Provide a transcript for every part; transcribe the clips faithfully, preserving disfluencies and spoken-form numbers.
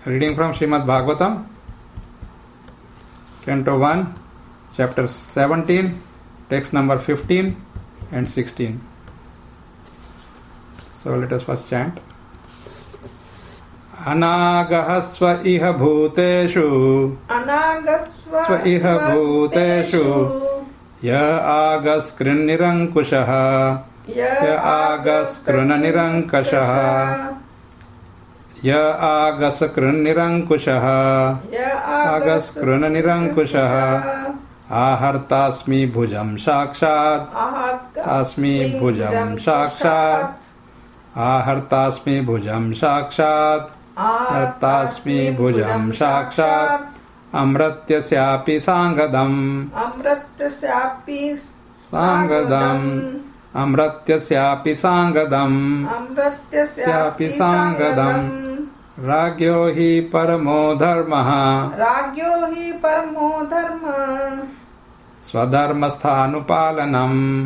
Reading from Srimad Bhagavatam, Canto one, Chapter seventeen, text number fifteen and sixteen. So let us first chant. Anagahasva iha bhuteshu Sva iha bhuteshu Ya agas krinnirankushaha Ya agas krinnirankushaha Ya agas krinnirankushaha Agas krinnirankushaha Ahartasmi bhujam shakshat Asmi bhujam shakshat Ahartasmi bhujam shakshat Artasmi bhujam shakshat Amratyasyapi sangadam Amratyasyapi sangadam Amratyasyapi sangadam Amratyasyapi sangadam Ragyo hi paramo dharmaha Ragyo hi paramo dharma Swadharmasthanupalanam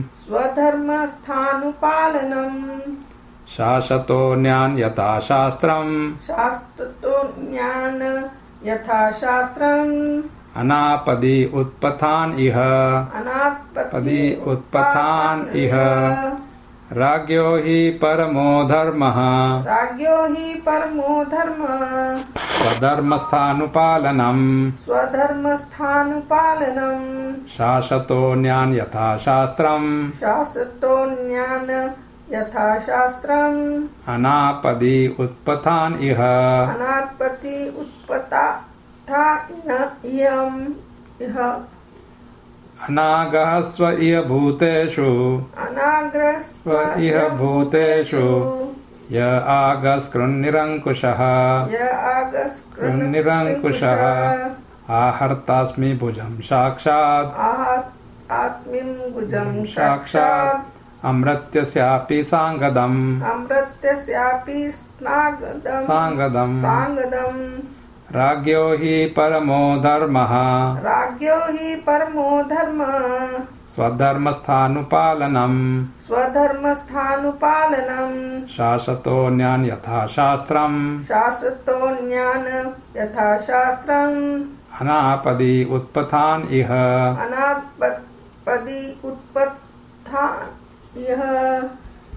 Swadharmasthanupalanam Shashato nyan yata shastram Shastato jnana yatha shastram Anapadi utpathan iha Anapadi utpathan iha Ragyo hi paramo dharmaha Ragyo hi paramo dharma Swadharmasthanupalanam Swadharmasthanupalanam Shashato nyan yatha shastram Shastato jnana yatha shastram Anapadi utpathan iha Anapati utpata tha iyam iha Anagahasva iha bhuteshu Anagrasva iha bhuteshu Ya agas krinnirankushaha Ya agas krinnirankushaha Ahartasmi bhujam shakshat Ahat asmin bhujam shakshat Amratyasyapi sangadam Amratyasyapi snagadam Sangadam Sangadam Ragyo hi paramo dharmaha Ragyo hi paramo dharma Swadharmasthanupalanam Swadharmasthanupalanam Shasato nyan yatha shastram Shasato jnana yatha shastram Anapadi utpathan iha Anapadi utpathan iha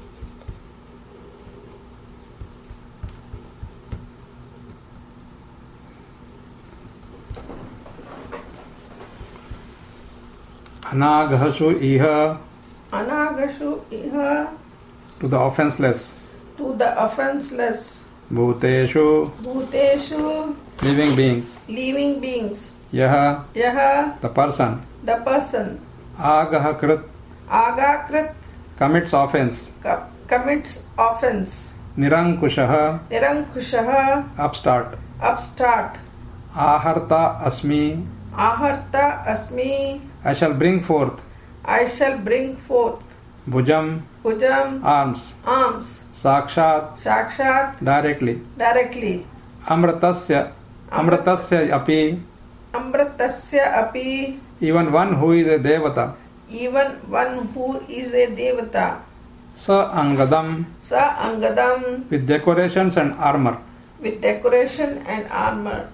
Anagahasu iha Anagashu iha to the offenseless to the offenseless Bhuteshu Bhuteshu living beings living beings Yaha Yaha the person the person Agahakrit Agakrit commits offense co- commits offense Nirankushaha Nirankushaha upstart upstart Aharta asmi Aharta asmi I shall bring forth I shall bring forth Bhujam Bhujam arms arms Sakshat Sakshat directly directly Amratasya Amratasya api Amratasya api even one who is a devata even one who is a devata Sa angadam Sa angadam with decorations and armor with decoration and armor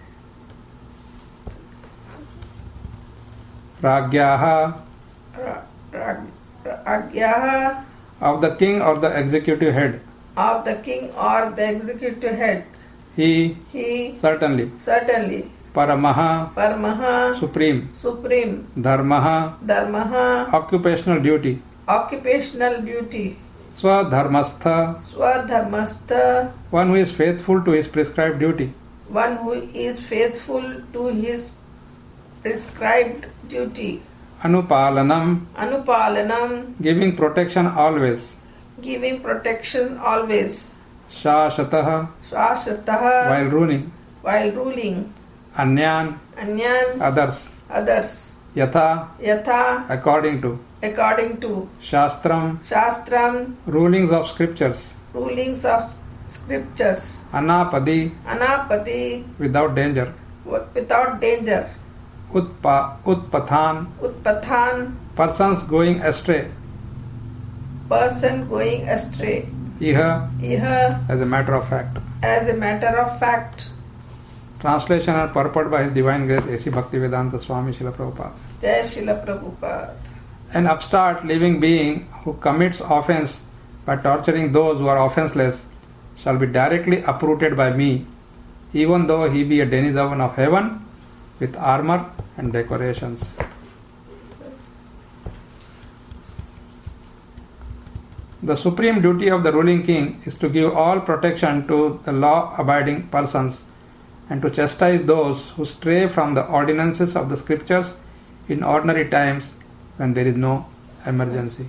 Ragyaha Ra- ra- Agyaha of the king or the executive head of the king or the executive head He he certainly certainly Paramaha Paramaha supreme supreme Dharmaha Dharmaha occupational duty occupational duty Swadharmastha Swadharmastha one who is faithful to his prescribed duty one who is faithful to his prescribed duty Anupalanam Anupalanam giving protection always giving protection always Shashataha Shashataha while ruling while ruling Anyan Anyan others others Yatha Yatha according to according to Shastram Shastram rulings of scriptures rulings of scriptures Anapadi Anapati without danger without danger Utpa, Utpathan Utpathan persons going astray person going astray Iha Iha as a matter of fact as a matter of fact Translation and purport by His Divine Grace A C Bhaktivedanta Swami Srila Prabhupada. Jai Srila Prabhupada. An upstart living being who commits offense by torturing those who are offenseless shall be directly uprooted by me, even though he be a denizen of heaven with armor and decorations. The supreme duty of the ruling king is to give all protection to the law-abiding persons and to chastise those who stray from the ordinances of the scriptures in ordinary times when there is no emergency.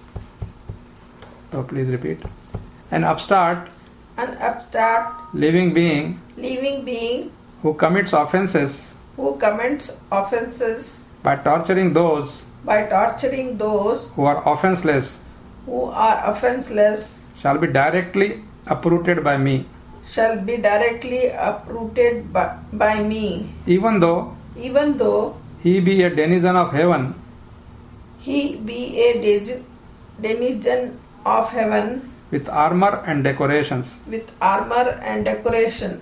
So please repeat. An upstart, An upstart living being living being who commits offenses who commits offenses by torturing those by torturing those who are offenseless who are offenseless shall be directly uprooted by me, shall be directly uprooted by, by me, even though even though he be a denizen of heaven he be a de- denizen of heaven with armor and decorations. with armor and decoration.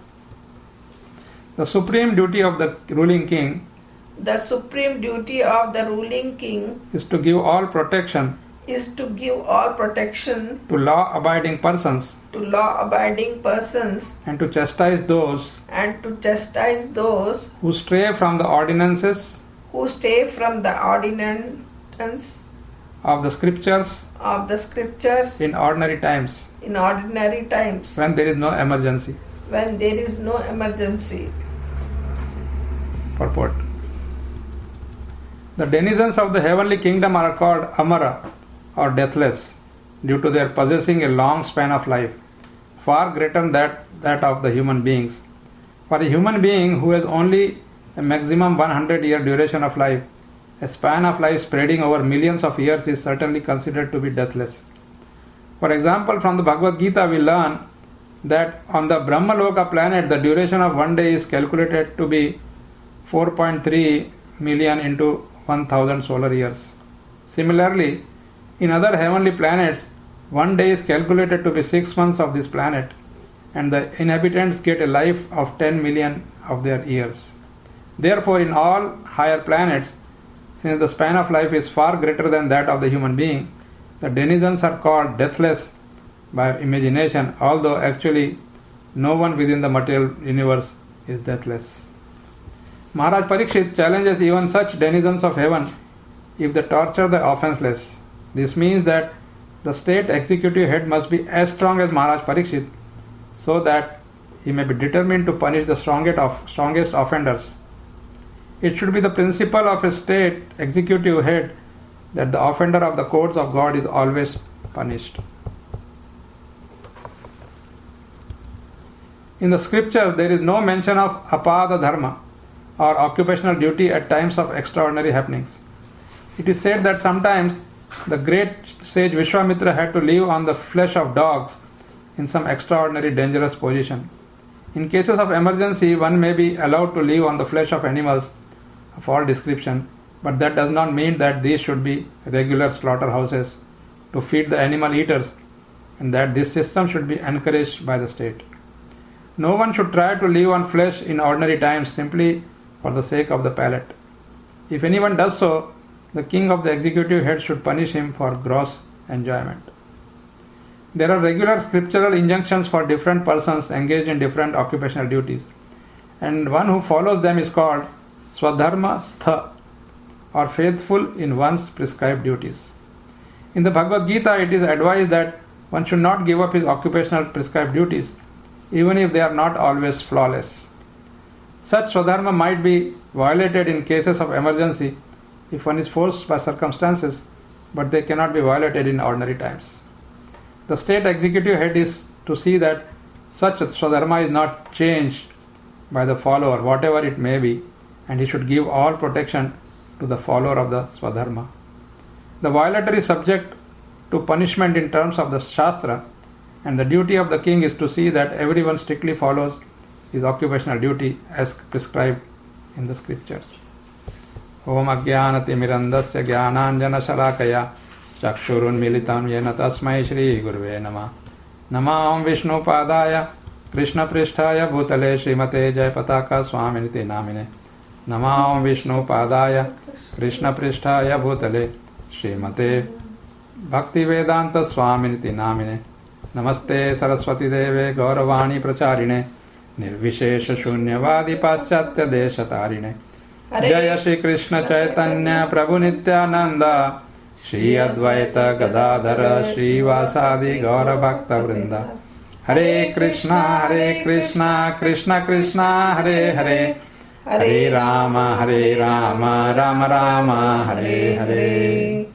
The supreme duty of the ruling king The supreme duty of the ruling king is to give all protection is to give all protection to law-abiding persons to law-abiding persons and to chastise those and to chastise those who stray from the ordinances who stay from the ordinance of the scriptures of the scriptures in ordinary times in ordinary times when there is no emergency. when there is no emergency. Purport. The denizens of the heavenly kingdom are called Amara or deathless due to their possessing a long span of life, far greater than that, that of the human beings. For a human being who has only a maximum one hundred year duration of life, a span of life spreading over millions of years is certainly considered to be deathless. For example, from the Bhagavad Gita we learn that on the Brahmaloka planet the duration of one day is calculated to be four point three million into one thousand solar years. Similarly, in other heavenly planets, one day is calculated to be six months of this planet, and the inhabitants get a life of ten million of their years. Therefore, in all higher planets, since the span of life is far greater than that of the human being, the denizens are called deathless by imagination, although actually no one within the material universe is deathless. Maharaj Parikshit challenges even such denizens of heaven if they torture the offenseless. This means that the state executive head must be as strong as Maharaj Parikshit so that he may be determined to punish the strongest, of, strongest offenders. It should be the principle of a state executive head that the offender of the courts of God is always punished. In the scriptures, there is no mention of apada dharma or occupational duty at times of extraordinary happenings. It is said that sometimes the great sage Vishwamitra had to live on the flesh of dogs in some extraordinary dangerous position. In cases of emergency, one may be allowed to live on the flesh of animals of all description, but that does not mean that these should be regular slaughterhouses to feed the animal eaters, and that this system should be encouraged by the state. No one should try to live on flesh in ordinary times simply for the sake of the palate. If anyone does so, the king of the executive head should punish him for gross enjoyment. There are regular scriptural injunctions for different persons engaged in different occupational duties, and one who follows them is called Swadharma Stha, or faithful in one's prescribed duties. In the Bhagavad Gita, it is advised that one should not give up his occupational prescribed duties, even if they are not always flawless. Such Swadharma might be violated in cases of emergency if one is forced by circumstances, but they cannot be violated in ordinary times. The state executive head is to see that such Swadharma is not changed by the follower, whatever it may be, and he should give all protection to the follower of the Swadharma. The violator is subject to punishment in terms of the Shastra, and the duty of the king is to see that everyone strictly follows his occupational duty as prescribed in the scriptures. Om Ajnanatimirandasya Jnananjana Shalakaya Chakshurunmilitam Yena Tasmai Shri Gurve Namah Namah Vishnu Padaya Krishna पृष्ठाय भूतले श्रीमते जय पताका स्वामिनिति नामिने नमामि विष्णु पादाय कृष्ण पृष्ठाय भूतले श्रीमते भक्ति वेदांत स्वामिनिति नामिने नमस्ते सरस्वती देवे गौरवाणी प्रचारिणे निर्विशेष शून्यवादी पाश्चात्य देश तारिणे जय श्री कृष्ण चैतन्य प्रभु नित्यानंद श्री अद्वैत गदाधर श्रीवासादि गौर भक्त वृंद हरे कृष्णा हरे कृष्णा कृष्ण कृष्णा हरे हरे हरे राम हरे राम राम राम हरे हरे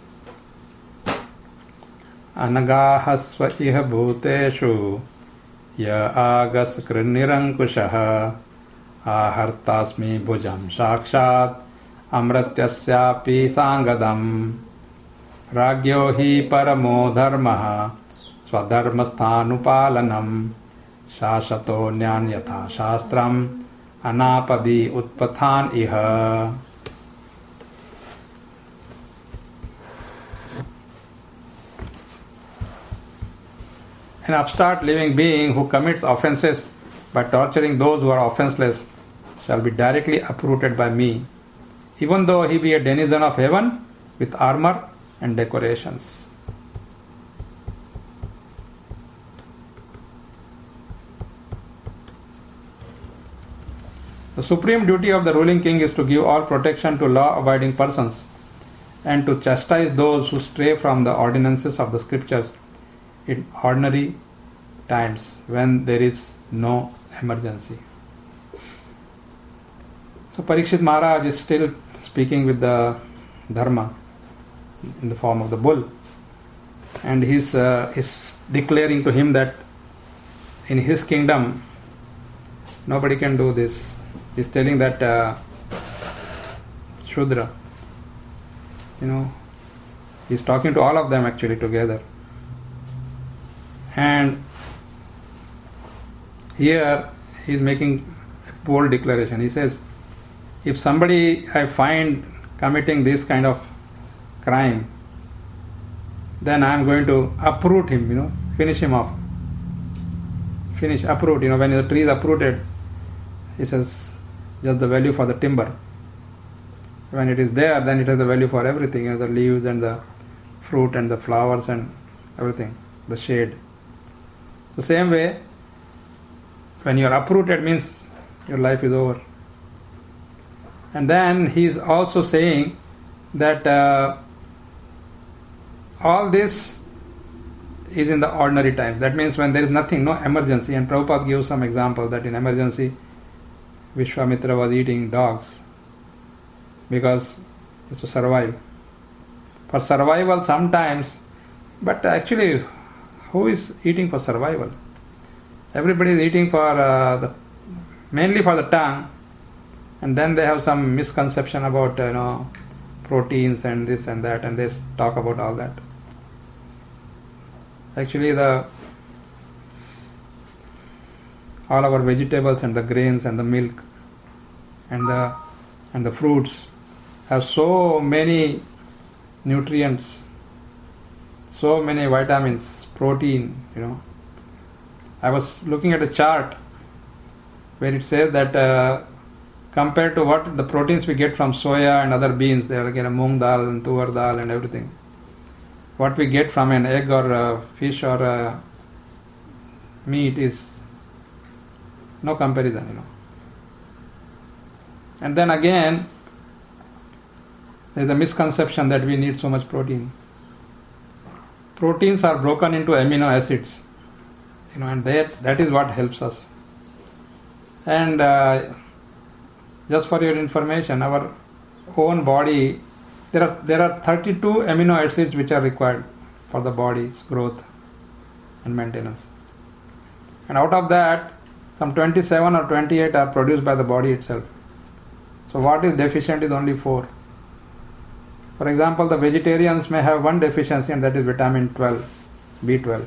अनगाहस्व इह भूतेषु य आगस्कृन्निरङ्कुशः आहर्तास्मि भुजं साक्षात् अमृतस्यापि सांगदम् राज्ञो हि परमो धर्मः स्वधर्मस्थानुपालनं शासतो न्यान्यथा शास्त्रम् अनापदि उत्पथान इह. An upstart living being who commits offences by torturing those who are offenceless shall be directly uprooted by me, even though he be a denizen of heaven with armor and decorations. The supreme duty of the ruling king is to give all protection to law-abiding persons and to chastise those who stray from the ordinances of the scriptures in ordinary times when there is no emergency. So Parikshit Maharaj is still speaking with the Dharma in the form of the bull, and he's uh, is declaring to him that in his kingdom nobody can do this. He's telling that uh, Shudra, you know, he's talking to all of them actually together. And here he is making a bold declaration. He says, if somebody I find committing this kind of crime, then I am going to uproot him, you know, finish him off. Finish, uproot, you know, when the tree is uprooted, it has just the value for the timber. When it is there, then it has the value for everything, you know, the leaves and the fruit and the flowers and everything, the shade. The same way, when you are uprooted means your life is over. And then he is also saying that uh, all this is in the ordinary times. That means when there is nothing, no emergency. And Prabhupada gives some example that in emergency, Vishwamitra was eating dogs because it's to survive. For survival sometimes, but actually, who is eating for survival? Everybody is eating for uh, the mainly for the tongue, and then they have some misconception about uh, you know proteins and this and that, and they talk about all that. Actually, the all our vegetables and the grains and the milk and the and the fruits have so many nutrients, so many vitamins, protein, you know. I was looking at a chart where it says that uh, compared to what the proteins we get from soya and other beans, they are again a moong dal and tuvar dal and everything, what we get from an egg or a fish or a meat is no comparison, you know. And then again, there is a misconception that we need so much protein. Proteins are broken into amino acids, you know, and that that is what helps us. And uh, just for your information, our own body, there are there are thirty-two amino acids which are required for the body's growth and maintenance. And out of that, some twenty-seven or twenty-eight are produced by the body itself. So what is deficient is only four. For example, the vegetarians may have one deficiency, and that is vitamin twelve, B twelve.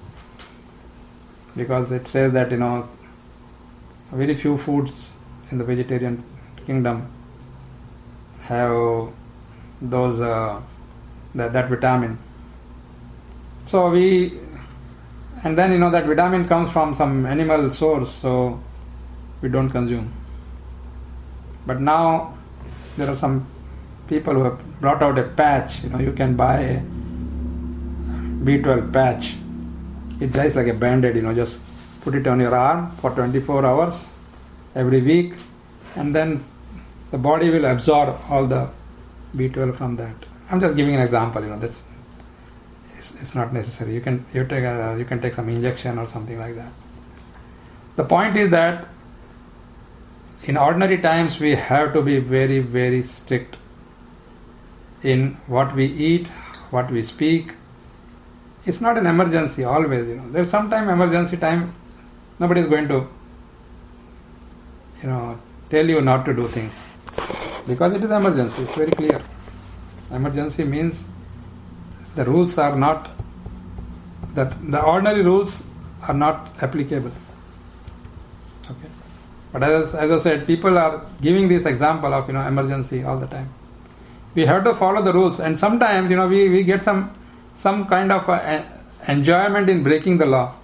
Because it says that, you know, very few foods in the vegetarian kingdom have those uh, that, that vitamin. So we And then, you know, that vitamin comes from some animal source, so we don't consume. But now there are some people who have brought out a patch. You know, you can buy a B twelve patch. It's just like a band-aid, you know, just put it on your arm for twenty-four hours every week, and then the body will absorb all the B twelve from that. I'm just giving an example, you know, that's it's, it's not necessary. You can you take a, you can take some injection or something like that. The point is that in ordinary times we have to be very, very strict in what we eat, what we speak. It's not an emergency always, you know. There's sometime emergency time, nobody is going to, you know, tell you not to do things. Because it is emergency, it's very clear. Emergency means the rules are not, that the ordinary rules are not applicable. Okay. But as, as I said, people are giving this example of, you know, emergency all the time. We have to follow the rules, and sometimes, you know, we, we get some some kind of a, a enjoyment in breaking the law.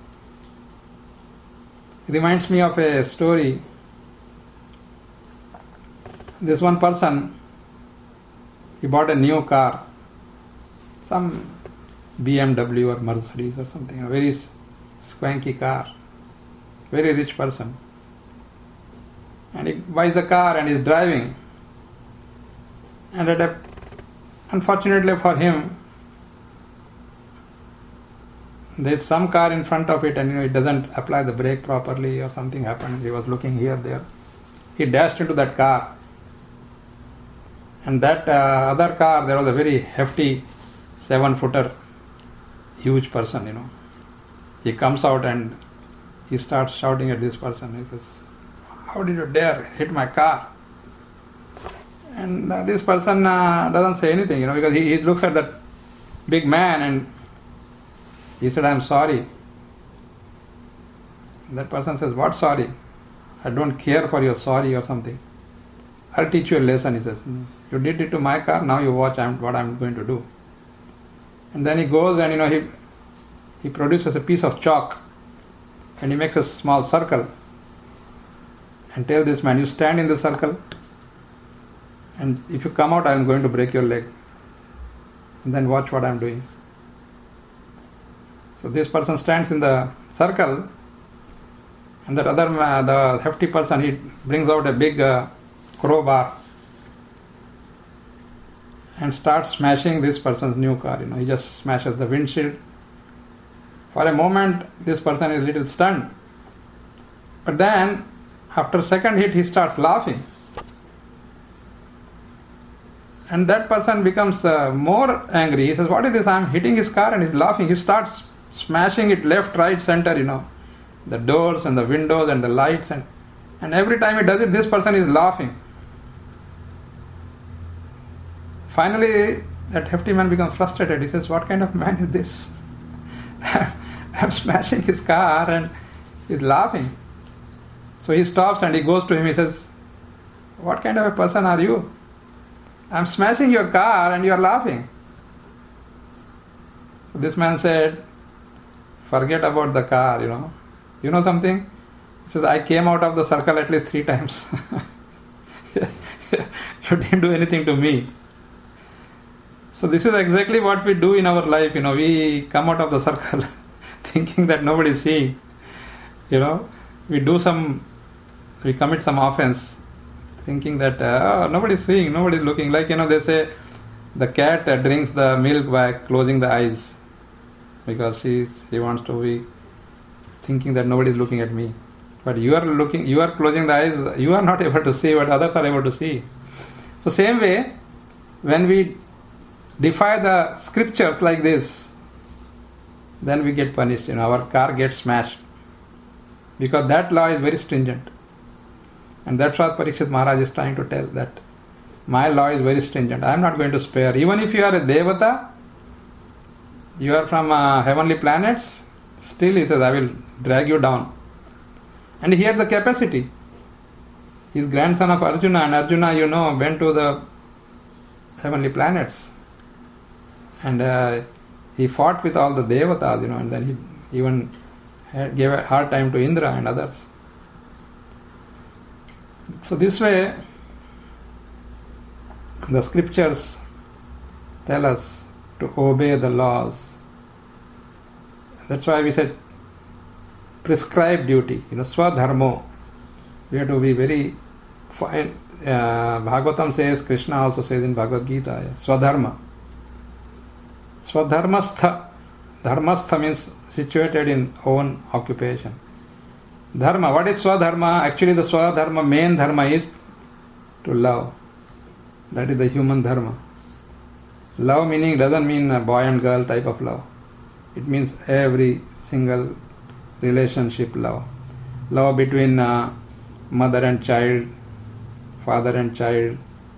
It reminds me of a story. This one person, he bought a new car, some B M W or Mercedes or something, a very swanky car, very rich person. And he buys the car and is driving. And at a, unfortunately for him, there's some car in front of it, and you know it doesn't apply the brake properly, or something happened. He was looking here, there. He dashed into that car. And that uh, other car, there was a very hefty seven-footer, huge person, you know. He comes out and he starts shouting at this person. He says, "How did you dare hit my car?" And uh, this person uh, doesn't say anything, you know, because he, he looks at that big man and he said, "I'm sorry." That person says, "What sorry? I don't care for your sorry or something. I'll teach you a lesson," he says. "You did it to my car, now you watch I'm, what I'm going to do." And then he goes and, you know, he he produces a piece of chalk and he makes a small circle and tells this man, "You stand in the circle, and if you come out, I'm going to break your leg. And then watch what I'm doing." So this person stands in the circle, and that other man, the hefty person, he brings out a big uh, crowbar and starts smashing this person's new car. You know, he just smashes the windshield. For a moment, this person is a little stunned. But then, after second hit, he starts laughing. And that person becomes uh, more angry. He says, "What is this? I'm hitting his car," and he's laughing. He starts smashing it left, right, center, you know, the doors and the windows and the lights. And, and every time he does it, this person is laughing. Finally, that hefty man becomes frustrated. He says, "What kind of man is this? I'm smashing his car and he's laughing." So he stops and he goes to him. He says, "What kind of a person are you? I'm smashing your car and you're laughing." So this man said, "Forget about the car, you know. You know something?" He says, "I came out of the circle at least three times. You didn't do anything to me." So this is exactly what we do in our life, you know. We come out of the circle thinking that nobody is seeing. You know, we do some, we commit some offense thinking that uh, oh, nobody is seeing, nobody is looking. Like, you know, they say the cat uh, drinks the milk by closing the eyes because she she wants to be thinking that nobody is looking at me. But you are looking, you are closing the eyes, you are not able to see what others are able to see. So same way, when we defy the scriptures like this, then we get punished. You know, our car gets smashed because that law is very stringent. And that's what Parikshit Maharaj is trying to tell, that my law is very stringent. I am not going to spare. Even if you are a Devata, you are from uh, heavenly planets, still he says, I will drag you down. And he had the capacity. He is grandson of Arjuna, and Arjuna, you know, went to the heavenly planets. And uh, he fought with all the Devatas, you know, and then he even had- gave a hard time to Indra and others. So this way, the scriptures tell us to obey the laws. That's why we said prescribed duty, you know, swadharmo. We have to be very fine. Uh, Bhagavatam says, Krishna also says in Bhagavad Gita, swadharma. Swadharmastha. Dharmastha means situated in own occupation. Dharma, what is swadharma? Actually, the swadharma, main dharma is to love. That is the human dharma. Love meaning doesn't mean a boy and girl type of love. It means every single relationship love. Love between uh, mother and child, father and child.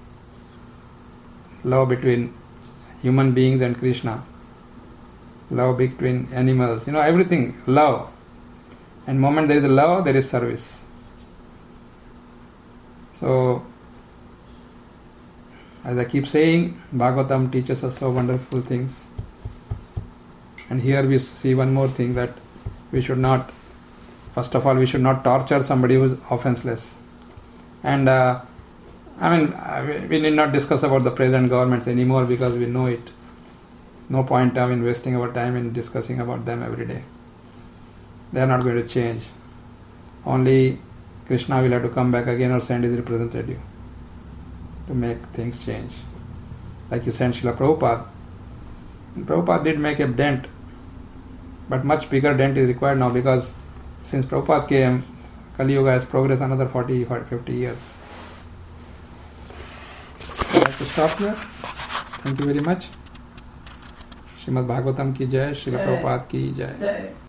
Love between human beings and Krishna. Love between animals. You know, everything, love. And moment there is love, there is service. So, as I keep saying, Bhagavatam teaches us so wonderful things. And here we see one more thing, that we should not, first of all, we should not torture somebody who is offenseless. And uh, I mean, we need not discuss about the present governments anymore because we know it. No point of investing our time in discussing about them every day. They are not going to change. Only Krishna will have to come back again or send his representative to make things change. Like he sent Srila Prabhupada. And Prabhupada did make a dent, but much bigger dent is required now because since Prabhupada came, Kali Yuga has progressed another forty, fifty years. I'd like to stop here. Thank you very much. Srimad Bhagavatam ki jai, Srila Prabhupada ki jai. Jai.